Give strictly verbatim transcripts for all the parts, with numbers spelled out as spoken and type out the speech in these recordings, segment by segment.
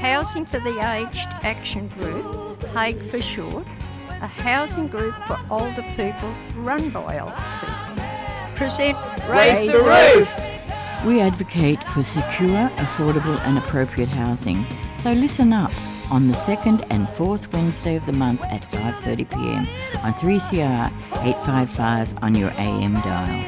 Housing for the Aged Action Group, HAAG for short, a housing group for older people run by older people, present Raise the Roof! We advocate for secure, affordable and appropriate housing. So listen up on the second and fourth Wednesday of the month at five thirty p m on three C R eight fifty-five on your A M dial.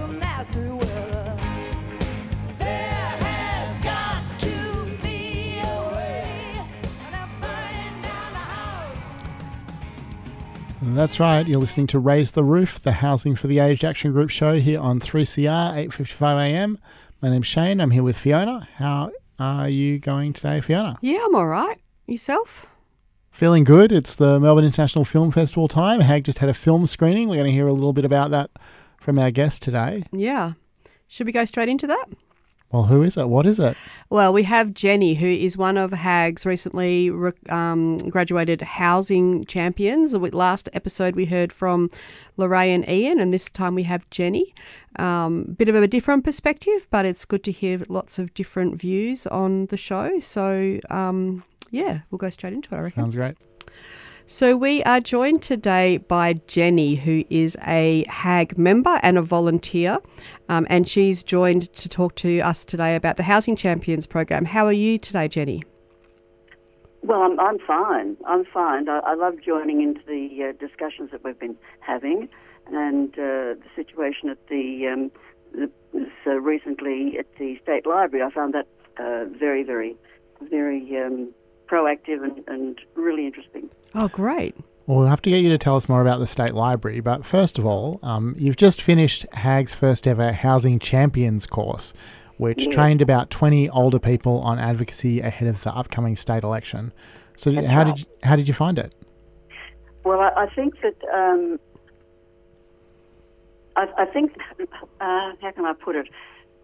That's right, you're listening to Raise the Roof, the Housing for the Aged Action Group show here on three C R eight fifty-five A M. My name's Shane, I'm here with Fiona. How are you going today, Fiona? Yeah, I'm all right. Yourself? Feeling good. It's the Melbourne International Film Festival time. HAAG just had a film screening. We're going to hear a little bit about that from our guest today. Yeah. Should we go straight into that? Well, who is it? What is it? Well, we have Jenny, who is one of HAAG's recently um, graduated housing champions. The last episode we heard from Lorraine and Ian, and this time we have Jenny. Um, bit of a different perspective, but it's good to hear lots of different views on the show. So, um, yeah, we'll go straight into it, I reckon. Sounds great. So we are joined today by Jenny, who is a HAAG member and a volunteer, um, and she's joined to talk to us today about the Housing Champions program. How are you today, Jenny? Well, I'm, I'm fine. I'm fine. I, I love joining into the uh, discussions that we've been having, and uh, the situation at the, um, the so recently at the State Library. I found that uh, very, very, very um, proactive and, and really interesting. Oh, great. Well, we'll have to get you to tell us more about the State Library. But first of all, um, you've just finished HAAG's first ever Housing Champions course, which Yeah. trained about twenty older people on advocacy ahead of the upcoming state election. So That's how right. did you, how did you find it? Well, I, I think that um, I, I think uh, how can I put it?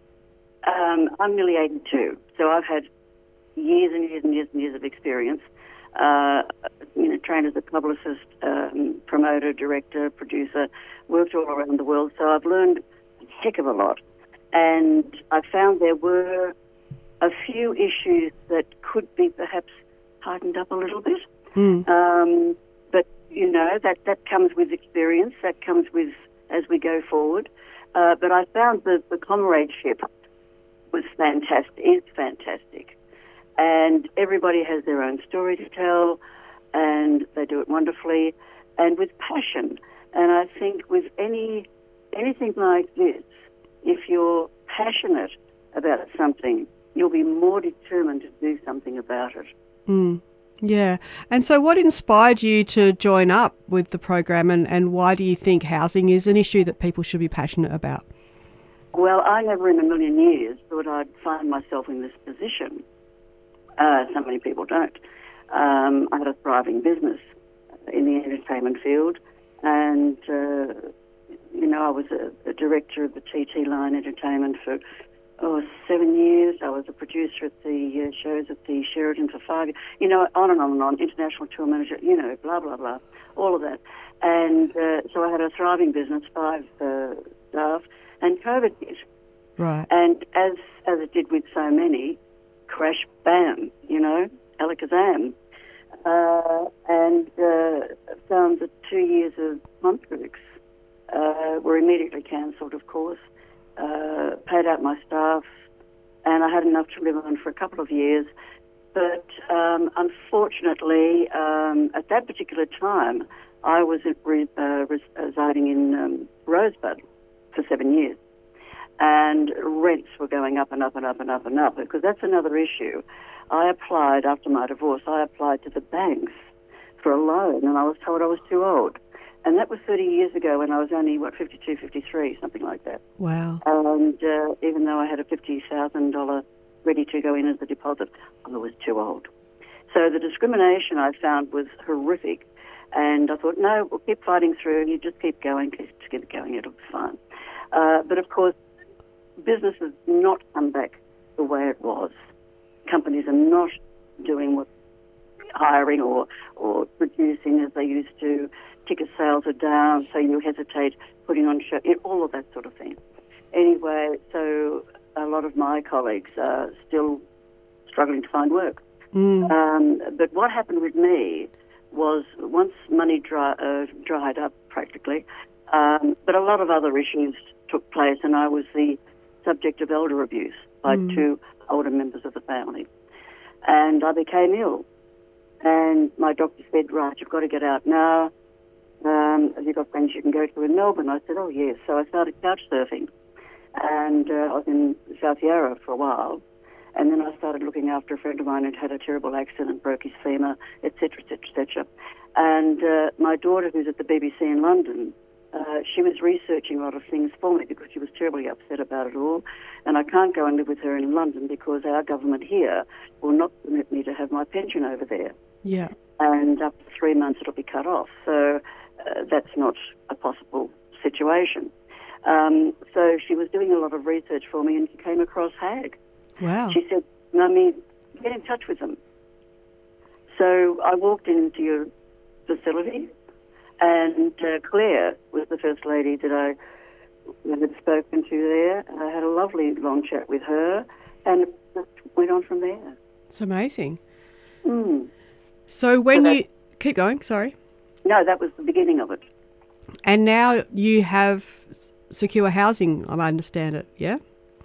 Um, I'm nearly eighty-two, so I've had years and years and years and years of experience. Uh, you know, trained as a publicist, um, promoter, director, producer, worked all around the world. So I've learned a heck of a lot. And I found there were a few issues that could be perhaps tightened up a little bit. Mm. Um, but, you know, that, that comes with experience. That comes with as we go forward. Uh, but I found that the comradeship was fantastic, is fantastic. And everybody has their own story to tell, and they do it wonderfully and with passion. And I think with any anything like this, if you're passionate about something, you'll be more determined to do something about it. Mm. Yeah. And so what inspired you to join up with the program, and, and why do you think housing is an issue that people should be passionate about? Well, I never in a million years thought I'd find myself in this position. Uh, so many people don't. Um, I had a thriving business in the entertainment field, and, uh, you know, I was a, a director of the T T Line Entertainment for, oh, seven years. I was a producer at the uh, shows at the Sheraton for five years. You know, on and on and on, international tour manager, you know, blah, blah, blah, all of that. And uh, so I had a thriving business, five uh, staff, and COVID hit. Right. And as as it did with so many, crash, bam, you know, alakazam. Uh, and uh, found that two years of contracts uh, were immediately cancelled, of course, uh, paid out my staff, and I had enough to live on for a couple of years. But um, unfortunately, um, at that particular time, I was re- uh, residing in um, Rosebud for seven years. And rents were going up and up and up and up and up, because that's another issue. I applied, after my divorce, I applied to the banks for a loan, and I was told I was too old. And that was thirty years ago when I was only, what, fifty-two, fifty-three, something like that. Wow. And uh, even though I had a fifty thousand dollars ready to go in as a deposit, I was too old. So the discrimination I found was horrific. And I thought, no, we'll keep fighting through. You just keep going, keep, keep going, it'll be fine. Uh, but, of course, business has not come back the way it was. Companies are not doing what hiring or, or producing as they used to. Ticket sales are down, so you hesitate putting on show, all of that sort of thing. Anyway, so a lot of my colleagues are still struggling to find work. Mm. Um, but what happened with me was once money dry, uh, dried up practically, um, but a lot of other issues took place, and I was the subject of elder abuse by Mm. two older members of the family. And I became ill. And my doctor said, right, you've got to get out now. Um, have you got friends you can go to in Melbourne? I said, oh, yes. So I started couch surfing. And uh, I was in South Yarra for a while. And then I started looking after a friend of mine who'd had a terrible accident, broke his femur, et cetera, et cetera, et cetera. And uh, my daughter, who's at the B B C in London, uh, she was researching a lot of things for me because she was terribly upset about it all. And I can't go and live with her in London because our government here will not permit me to have my pension over there. Yeah. And up to three months it'll be cut off. So uh, that's not a possible situation. Um, so she was doing a lot of research for me and she came across HAG. Wow. She said, Mummy, get in touch with them. So I walked into your facility and uh, Claire was the first lady that I had spoken to there. I had a lovely long chat with her and it just went on from there. It's amazing. Mm. So when So you... Keep going, sorry. No, that was the beginning of it. And now you have s- secure housing, I understand it, yeah?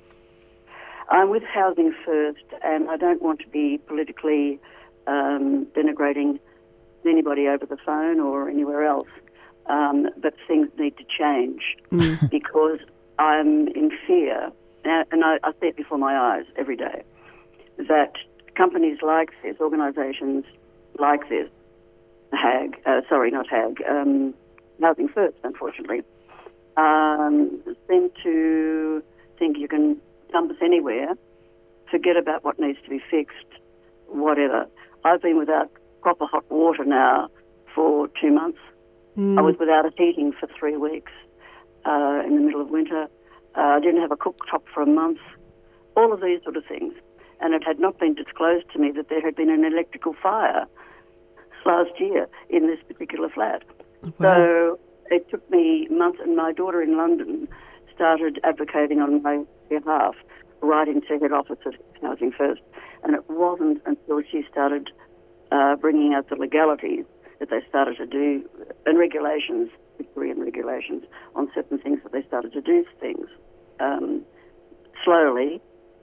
I'm with Housing First, and I don't want to be politically um, denigrating anybody over the phone or anywhere else, um, but things need to change because I'm in fear, and and I, I see it before my eyes every day, that companies like this, organisations like this, HAG, uh, sorry, not HAG, um, Housing First, unfortunately, um, seem to think you can dump us anywhere, forget about what needs to be fixed, whatever. I've been without proper hot water now for two months. Mm. I was without a heating for three weeks uh, in the middle of winter. Uh, I didn't have a cooktop for a month. All of these sort of things. And it had not been disclosed to me that there had been an electrical fire last year in this particular flat. Wow. So it took me months, and my daughter in London started advocating on my behalf, writing to head office at Housing First. And it wasn't until she started uh, bringing out the legalities that they started to do, and regulations, Victorian regulations, on certain things that they started to do things um, slowly.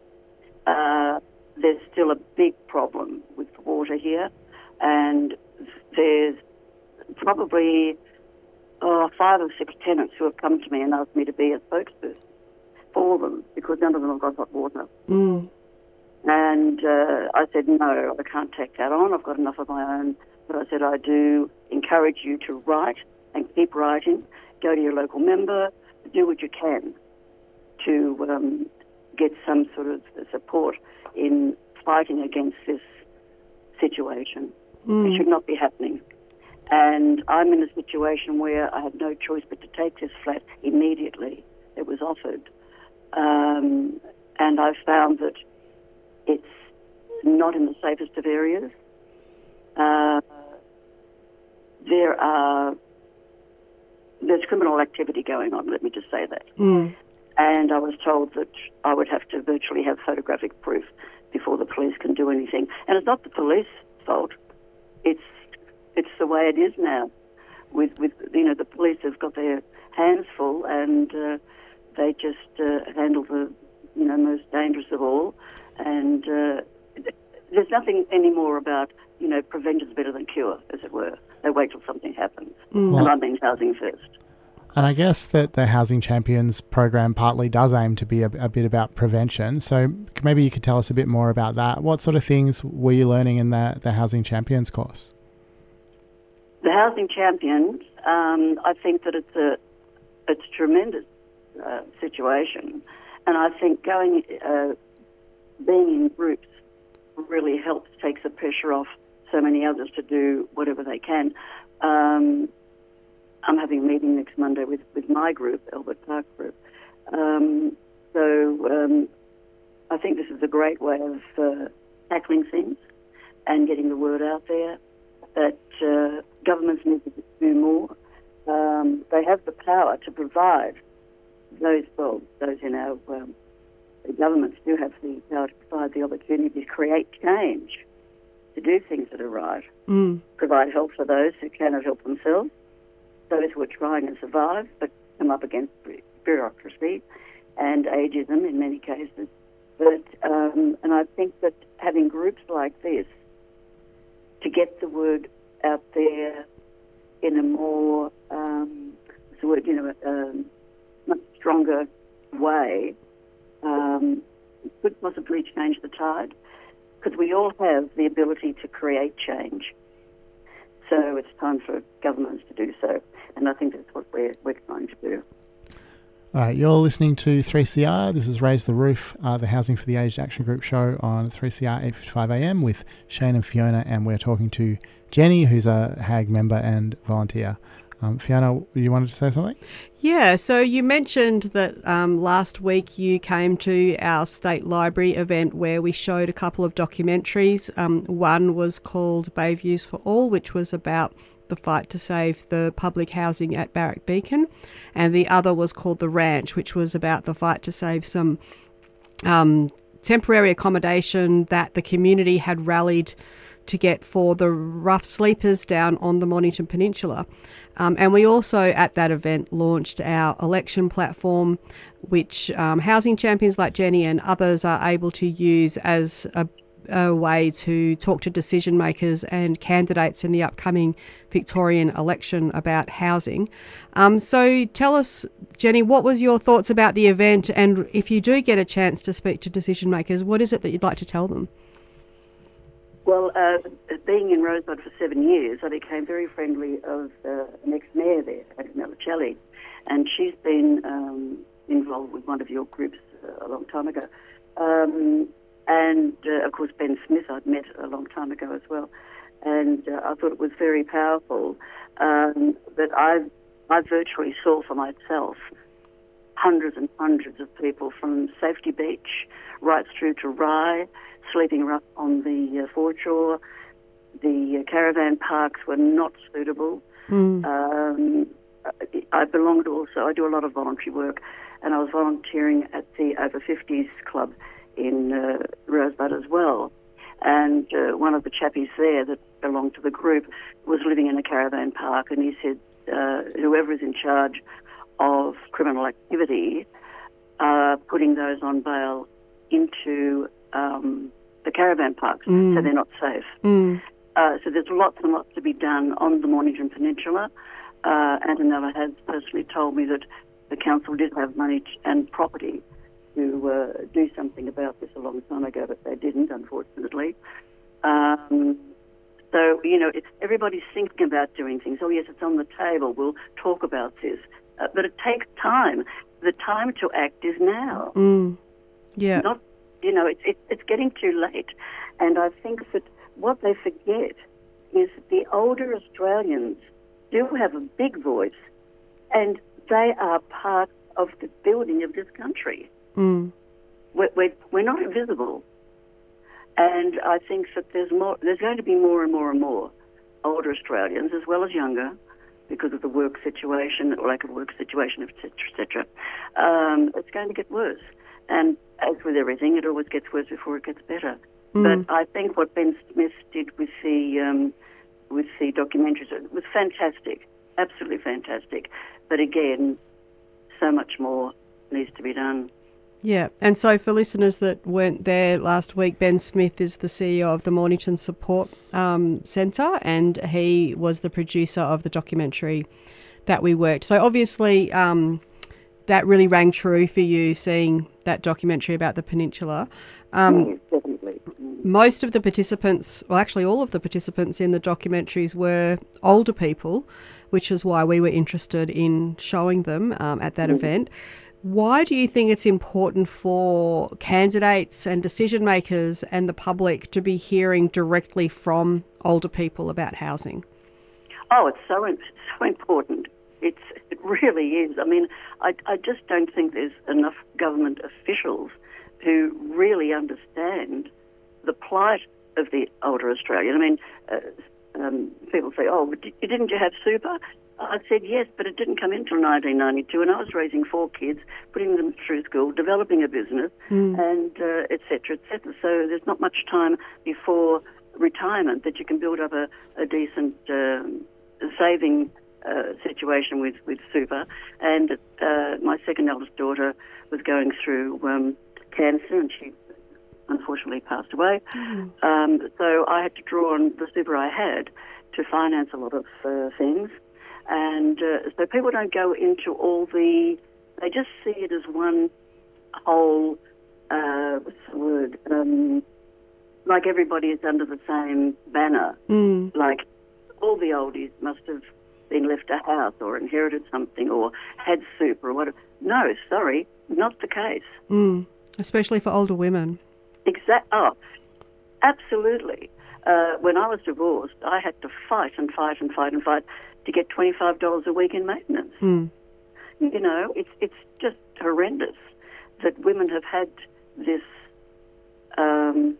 Uh, there's still a big problem with water here, and there's probably oh, five or six tenants who have come to me and asked me to be a spokesperson for them because none of them have got hot water. Mm. And uh, I said, no, I can't take that on. I've got enough of my own. But I said, I do encourage you to write and keep writing. Go to your local member. Do what you can to um, get some sort of support in fighting against this situation. Mm. It should not be happening. And I'm in a situation where I had no choice but to take this flat immediately. It was offered. Um, and I found that it's not in the safest of areas. Uh, there are there's criminal activity going on, let me just say that. Mm. And I was told that I would have to virtually have photographic proof before the police can do anything. And it's not the police's fault. It's it's the way it is now. With with you know the police have got their hands full, and uh, they just uh, handle the you know most dangerous of all. And uh, there's nothing anymore about you know prevention's better than cure, as it were. They wait till something happens. Mm. And I mean Housing First. And I guess that the Housing Champions program partly does aim to be a, a bit about prevention. So maybe you could tell us a bit more about that. What sort of things were you learning in the, the Housing Champions course? The Housing Champions, um, I think that it's a it's a tremendous uh, situation, and I think going uh, being in groups really helps takes the pressure off so many others to do whatever they can. Um, I'm having a meeting next Monday with, with my group, Albert Park Group. Um, so um, I think this is a great way of uh, tackling things and getting the word out there that uh, governments need to do more. Um, they have the power to provide those, well, those in our um, governments do have the power to provide the opportunity to create change to do things that are right, Mm. provide help for those who cannot help themselves, those who are trying to survive but come up against bureaucracy and ageism in many cases. But um, and I think that having groups like this to get the word out there in a more, um, what's the word, you know, um, much stronger way um, could possibly change the tide, because we all have the ability to create change. So it's time for governments to do so, and I think that's what we're, we're trying to do. All right, you're listening to three C R. This is Raise the Roof, uh, the Housing for the Aged Action Group show on three C R eight fifty-five A M with Shane and Fiona, and we're talking to Jenny, who's a H A G member and volunteer. Um, Fiona, you wanted to say something? Yeah, so you mentioned that um, last week you came to our State Library event where we showed a couple of documentaries. Um, one was called Bayviews for All, which was about the fight to save the public housing at Barrack Beacon, and the other was called The Ranch, which was about the fight to save some um, temporary accommodation that the community had rallied to get for the rough sleepers down on the Mornington Peninsula. Um, and we also, at that event, launched our election platform, which um, housing champions like Jenny and others are able to use as a a way to talk to decision makers and candidates in the upcoming Victorian election about housing. Um, so tell us, Jenny, what was your thoughts about the event, and if you do get a chance to speak to decision makers, what is it that you'd like to tell them? Well, uh, being in Rosebud for seven years, I became very friendly of uh, an ex-mayor there, Anna Melicelli, and she's been um, involved with one of your groups uh, a long time ago. Um, And, uh, of course, Ben Smith I'd met a long time ago as well. And uh, I thought it was very powerful. Um, but I I virtually saw for myself hundreds and hundreds of people from Safety Beach right through to Rye, sleeping right on the uh, foreshore. The uh, caravan parks were not suitable. Mm. Um, I belonged also, I do a lot of voluntary work, and I was volunteering at the Over fifties Club in uh, Rosebud as well. And uh, one of the chappies there that belonged to the group was living in a caravan park, and he said, uh, whoever is in charge of criminal activity, uh, putting those on bail into um, the caravan parks, Mm. so they're not safe. Mm. Uh, so there's lots and lots to be done on the Mornington Peninsula. Uh, Antonella has personally told me that the council did have money t- and property to uh, do something about this a long time ago, but they didn't, unfortunately. Um, so, you know, it's, everybody's thinking about doing things. Oh, yes, it's on the table. We'll talk about this. Uh, but it takes time. The time to act is now. Mm. Yeah. Not, you know, it's, it, it's getting too late. And I think that what they forget is that the older Australians do have a big voice, and they are part of the building of this country. Mm. We're, we're, we're not invisible. And I think that there's more. There's going to be more and more and more older Australians, as well as younger, because of the work situation, or lack of work situation, et cetera, et cetera. Um, it's going to get worse. And as with everything, it always gets worse before it gets better. Mm. But I think what Ben Smith did with the um, with the documentaries was fantastic, absolutely fantastic. But again, so much more needs to be done. Yeah, and so for listeners that weren't there last week, Ben Smith is the C E O of the Mornington Support um, Centre, and he was the producer of the documentary that we worked. So obviously um, that really rang true for you, seeing that documentary about the peninsula. Um, Yes, definitely. Mm. Most of the participants, well, actually all of the participants in the documentaries were older people, which is why we were interested in showing them um, at that Mm. event. Why do you think it's important for candidates and decision makers and the public to be hearing directly from older people about housing? Oh, it's so so important. It's it really is. I mean, I I just don't think there's enough government officials who really understand the plight of the older Australian. I mean, uh, um, people say, "Oh, didn't you have super?" I said yes, but it didn't come in until nineteen ninety-two, and I was raising four kids, putting them through school, developing a business, Mm. and uh, et cetera, et cetera. So there's not much time before retirement that you can build up a, a decent um, saving uh, situation with, with super. And uh, my second eldest daughter was going through um, cancer, and she unfortunately passed away. Mm. Um, so I had to draw on the super I had to finance a lot of uh, things. And uh, so people don't go into all the... They just see it as one whole... Uh, what's the word? Um, like everybody is under the same banner. Mm. Like all the oldies must have been left a house or inherited something or had super or whatever. No, sorry, not the case. Mm. Especially for older women. Exact. Oh, absolutely. Uh, when I was divorced, I had to fight and fight and fight and fight to get twenty-five dollars a week in maintenance. Mm. You know, it's it's just horrendous that women have had this. Um,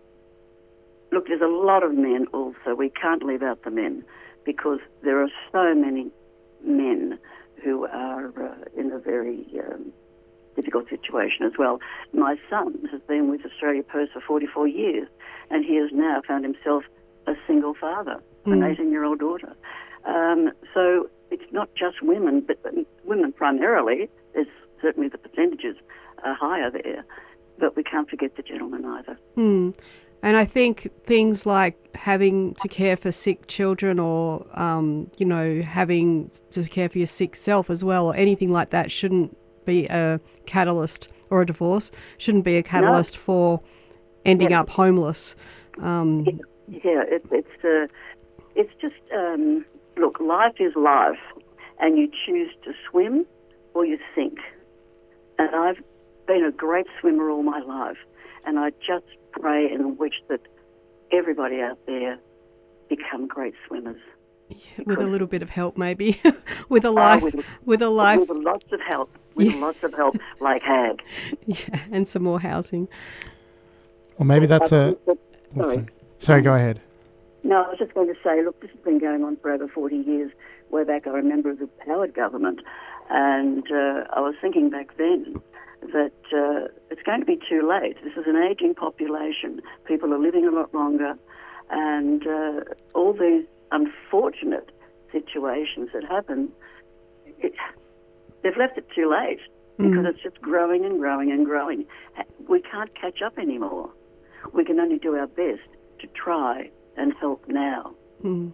look, there's a lot of men also. We can't leave out the men because there are so many men who are uh, in a very um, difficult situation as well. My son has been with Australia Post for forty-four years, and he has now found himself a single father, mm. an eighteen-year-old daughter. Um, so it's not just women, but women primarily. There's certainly the percentages are higher there, but we can't forget the gentlemen either. Mm. And I think things like having to care for sick children or, um, you know, having to care for your sick self as well or anything like that shouldn't be a catalyst, or a divorce shouldn't be a catalyst no. for ending yeah. up homeless. Um, yeah, it, it's uh, it's just, um, look, life is life, and you choose to swim or you sink. And I've been a great swimmer all my life, and I just pray and wish that everybody out there become great swimmers. Yeah, with a little bit of help, maybe. with a life, uh, with, with a life, with lots of help, with yeah. lots of help, like Hag. Yeah, and some more housing. Well, maybe that's a. But, oh, sorry. sorry, sorry, go ahead. No, I was just going to say, look, this has been going on for over forty years. Way back, I remember the Howard government, and uh, I was thinking back then that uh, it's going to be too late. This is an ageing population. People are living a lot longer, and uh, all these unfortunate situations that happen, it, they've left it too late because mm. it's just growing and growing and growing. We can't catch up anymore. We can only do our best to try and help now mm.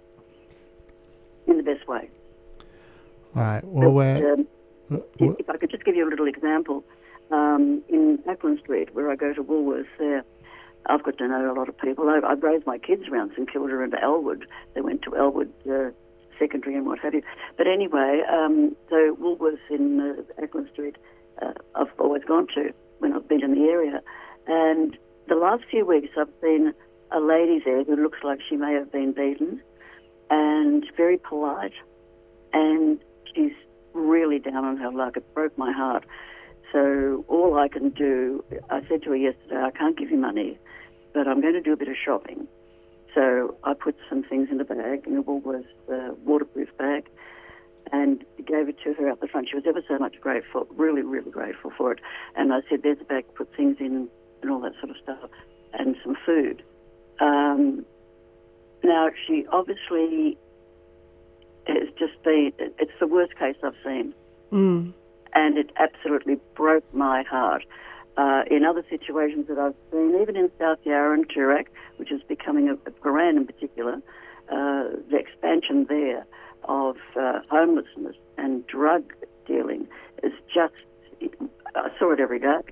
in the best way. All right. Well, but, um, if, if I could just give you a little example, um, in Ackland Street, where I go to Woolworths there, I've got to know a lot of people. I, I've raised my kids around St Kilda and Elwood. They went to Elwood uh, Secondary and what have you. But anyway, um, so Woolworths in uh, Ackland Street, uh, I've always gone to when I've been in the area. And the last few weeks I've seen a lady there who looks like she may have been beaten and very polite. And she's really down on her luck. It broke my heart. So all I can do, I said to her yesterday, I can't give you money, but I'm going to do a bit of shopping. So I put some things in a bag, in a Woolworths uh, waterproof bag, and gave it to her out the front. She was ever so much grateful, really, really grateful for it. And I said, there's a bag, put things in and all that sort of stuff, and some food. Um, now, she obviously has just been, it's the worst case I've seen. Mm. And it absolutely broke my heart. Uh, in other situations that I've seen, even in South Yarra and Toorak, which is becoming a, a Paran in particular, uh, the expansion there of uh, homelessness and drug dealing is just, I saw it every day.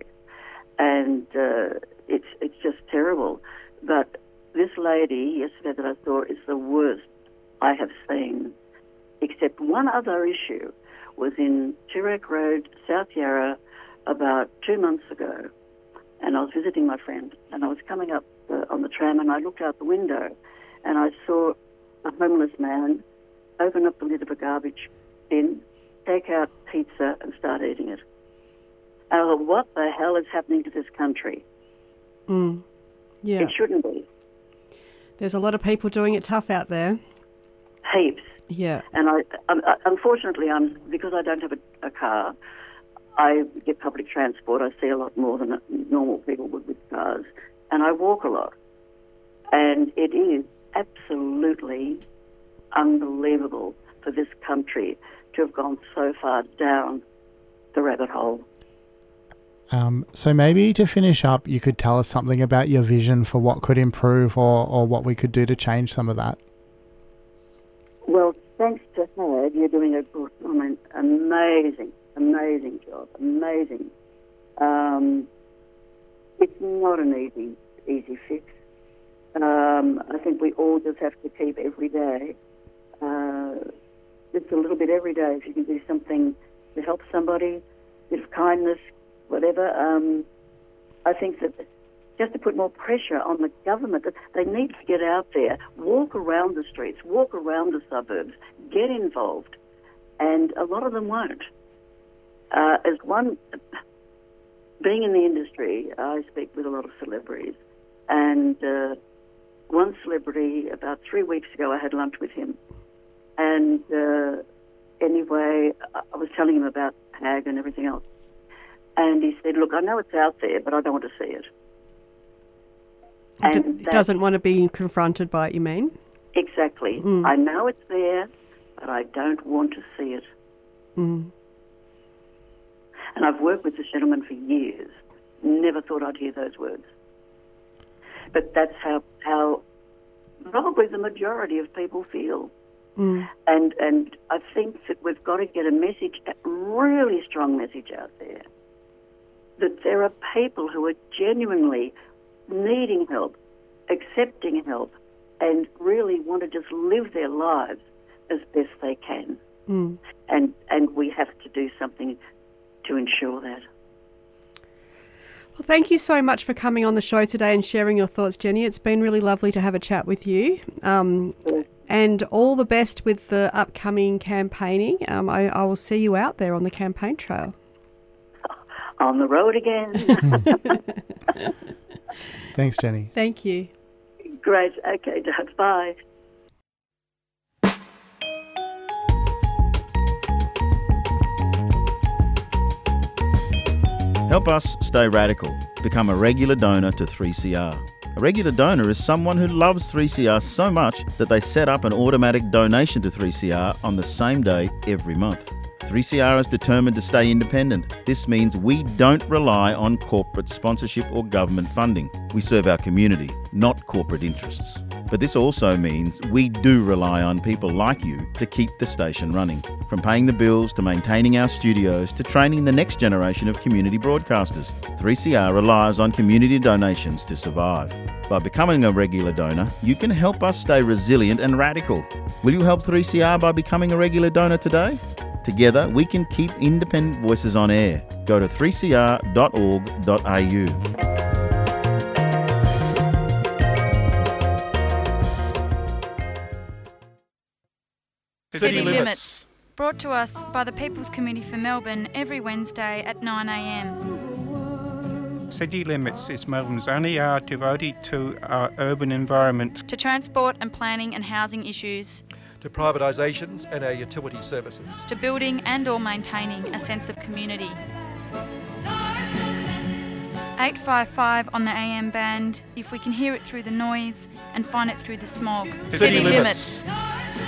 And uh, it's it's just terrible. But this lady yesterday that I saw is the worst I have seen, except one other issue was in Toorak Road, South Yarra, about two months ago, and I was visiting my friend, and I was coming up uh, on the tram, and I looked out the window, and I saw a homeless man open up the lid of a garbage bin, take out pizza, and start eating it. And I thought, what the hell is happening to this country? Mm. Yeah. It shouldn't be. There's a lot of people doing it tough out there. Heaps. Yeah. And I, I unfortunately, I'm because I don't have a, a car, I get public transport. I see a lot more than normal people would with cars, and I walk a lot. And it is absolutely unbelievable for this country to have gone so far down the rabbit hole. Um, so maybe to finish up, you could tell us something about your vision for what could improve or, or what we could do to change some of that. Well, thanks to HAG, you're doing a good, I mean, amazing, amazing job, amazing. Um, it's not an easy, easy fix. Um, I think we all just have to keep every day, uh, just a little bit every day. If you can do something to help somebody, a bit of kindness, whatever. Um, I think that just to put more pressure on the government, that they need to get out there, walk around the streets, walk around the suburbs, get involved, and a lot of them won't. Uh, as one, being in the industry, I speak with a lot of celebrities, and uh, one celebrity, about three weeks ago, I had lunch with him, and uh, anyway, I was telling him about HAG and everything else, and he said, look, I know it's out there, but I don't want to see it. And D- doesn't want to be confronted by it, you mean? Exactly. Mm. I know it's there, but I don't want to see it. Mm. And I've worked with this gentleman for years. Never thought I'd hear those words. But that's how, how probably the majority of people feel. Mm. And and I think that we've got to get a message, a really strong message out there, that there are people who are genuinely needing help, accepting help, and really want to just live their lives as best they can. Mm. And and we have to do something to ensure that. Well, thank you so much for coming on the show today and sharing your thoughts, Jenny. It's been really lovely to have a chat with you. Um, and all the best with the upcoming campaigning. Um, I, I will see you out there on the campaign trail. On the road again. Thanks, Jenny. Thank you. Great. Okay, Dad. Bye. Help us stay radical. Become a regular donor to three C R. A regular donor is someone who loves three C R so much that they set up an automatic donation to three C R on the same day every month. three C R is determined to stay independent. This means we don't rely on corporate sponsorship or government funding. We serve our community, not corporate interests. But this also means we do rely on people like you to keep the station running. From paying the bills to maintaining our studios to training the next generation of community broadcasters, three C R relies on community donations to survive. By becoming a regular donor, you can help us stay resilient and radical. Will you help three C R by becoming a regular donor today? Together, we can keep independent voices on air. Go to three c r dot org dot a u. City Limits, brought to us by the People's Committee for Melbourne every Wednesday at nine a m. City Limits is Melbourne's only hour devoted to our urban environment, to transport and planning and housing issues, to privatisations and our utility services, to building and or maintaining a sense of community. eight fifty-five on the A M band, if we can hear it through the noise and find it through the smog. City, City Limits. Limits.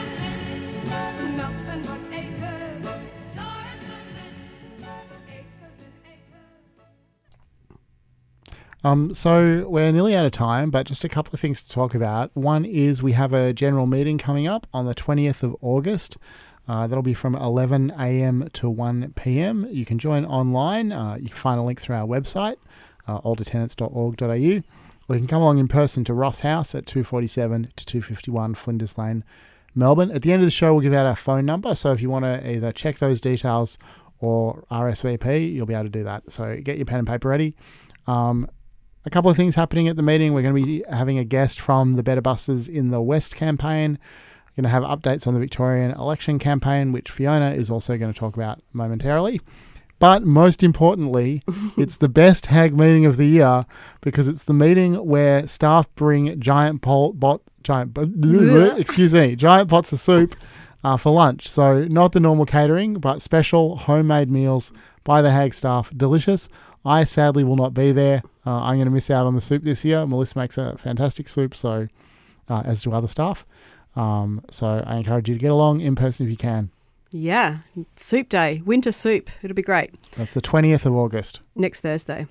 Um, so we're nearly out of time, but just a couple of things to talk about. One is we have a general meeting coming up on the twentieth of August. Uh, that'll be from eleven a m to one p m. You can join online. Uh, you can find a link through our website, uh, older tenants dot org dot a u. Or you can come along in person to Ross House at two forty-seven to two fifty-one Flinders Lane, Melbourne. At the end of the show, we'll give out our phone number. So if you want to either check those details or R S V P, you'll be able to do that. So get your pen and paper ready. Um, A couple of things happening at the meeting. We're going to be having a guest from the Better Buses in the West campaign. We're going to have updates on the Victorian election campaign, which Fiona is also going to talk about momentarily. But most importantly, it's the best HAG meeting of the year because it's the meeting where staff bring giant pot, bot, giant, excuse me, giant pots of soup uh, for lunch. So not the normal catering, but special homemade meals by the Hag staff. Delicious. I sadly will not be there. Uh, I'm going to miss out on the soup this year. Melissa makes a fantastic soup, so uh, as do other staff. Um, so I encourage you to get along in person if you can. Yeah, soup day, winter soup. It'll be great. That's the twentieth of August. Next Thursday.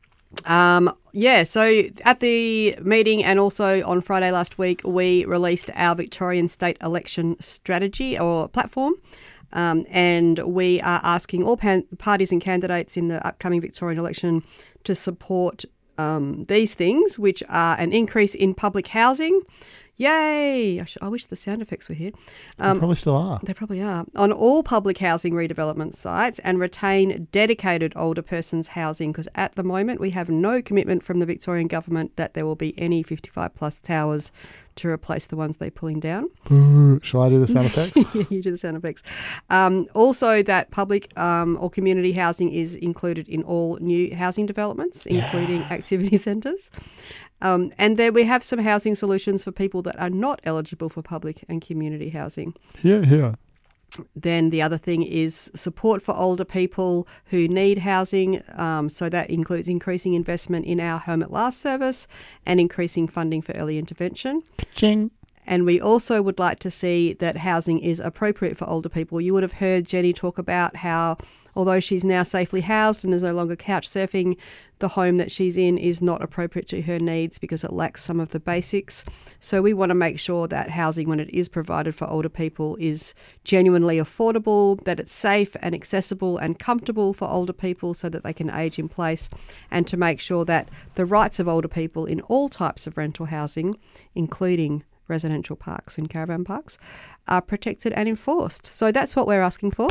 Um, yeah, so at the meeting and also on Friday last week, we released our Victorian state election strategy or platform. Um, and we are asking all pan- parties and candidates in the upcoming Victorian election to support um, these things, which are an increase in public housing. Yay! I, sh- I wish the sound effects were here. Um, they probably still are. They probably are. On all public housing redevelopment sites, and retain dedicated older persons housing, because at the moment we have no commitment from the Victorian government that there will be any fifty-five plus towers to replace the ones they're pulling down. Boo. Shall I do the sound effects? Yeah, you do the sound effects. Um, also, that public um, or community housing is included in all new housing developments, including yeah. activity centres. Um, and then we have some housing solutions for people that are not eligible for public and community housing. Yeah, yeah. Then the other thing is support for older people who need housing. Um, so that includes increasing investment in our Home at Last service and increasing funding for early intervention. Ching. And we also would like to see that housing is appropriate for older people. You would have heard Jenny talk about how, although she's now safely housed and is no longer couch surfing, the home that she's in is not appropriate to her needs because it lacks some of the basics. So we want to make sure that housing, when it is provided for older people, is genuinely affordable, that it's safe and accessible and comfortable for older people so that they can age in place, and to make sure that the rights of older people in all types of rental housing, including residential parks and caravan parks, are protected and enforced. So that's what we're asking for.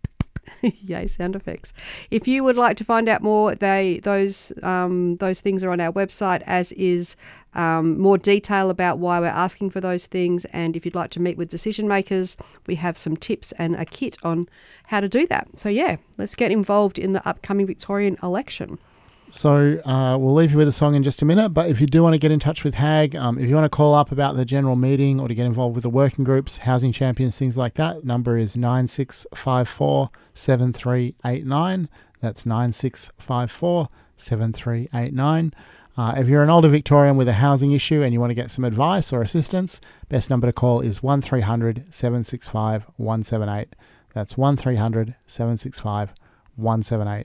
Yay, sound effects. If you would like to find out more, they those um, those things are on our website, as is um, more detail about why we're asking for those things. And if you'd like to meet with decision makers, we have some tips and a kit on how to do that. So yeah, let's get involved in the upcoming Victorian election. So uh, we'll leave you with a song in just a minute, but if you do want to get in touch with Hag, um, if you want to call up about the general meeting or to get involved with the working groups, housing champions, things like that, number is nine six five four, seven three eight nine. That's nine six five four, seven three eight nine. Uh, if you're an older Victorian with a housing issue and you want to get some advice or assistance, best number to call is one three hundred, seven six five, one seven eight. That's one three hundred, seven six five, one seven eight.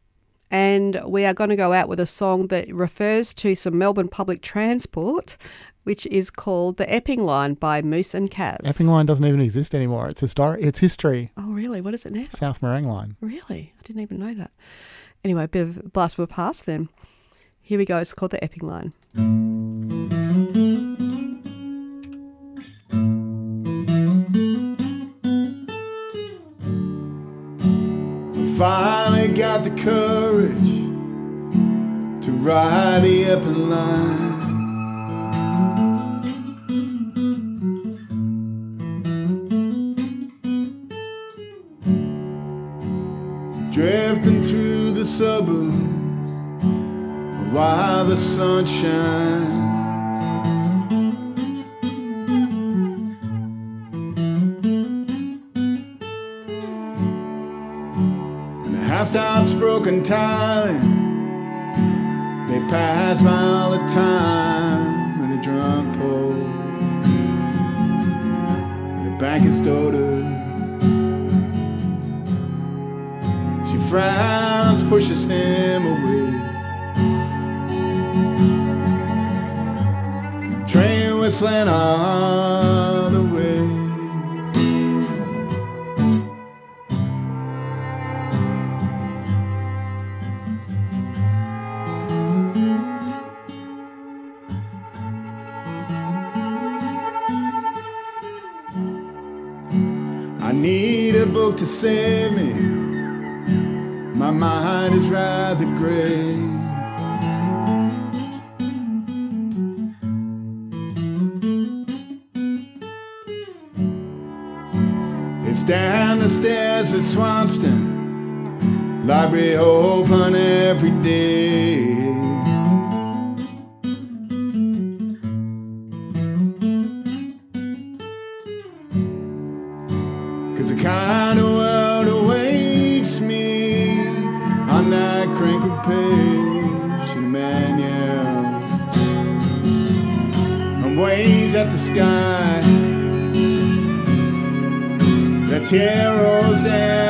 And we are going to go out with a song that refers to some Melbourne public transport, which is called The Epping Line by Moose and Kaz. Epping Line doesn't even exist anymore. It's historic. It's history. Oh, really? What is it now? South Morang Line. Really? I didn't even know that. Anyway, a bit of a blast from the past then. Here we go. It's called The Epping Line. Finally got the courage to ride the Epping Line. Drifting through the suburbs while the sun shines. Stops broken tiling. They pass by all the time in a drunk pole. And the banker's daughter, she frowns, pushes him away. Train whistling all the way. I need a book to save me. My mind is rather gray. It's down the stairs at Swanston, library open every day. The kind of world awaits me waves at the sky. The tear rolls down